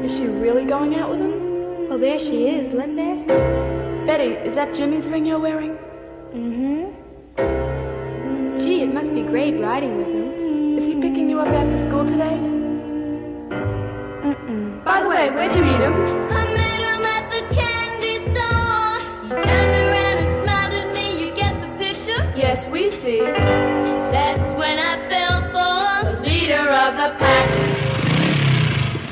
Is she really going out with him? Well, there she is. Let's ask her. Betty, is that Jimmy's ring you're wearing? Gee, it must be great riding with him. Is he picking you up after school today? By the way, where'd you meet him? I met him at the candy store. He turned around and smiled at me. You get the picture? Yes, we see. That's when I fell for the leader of the pack.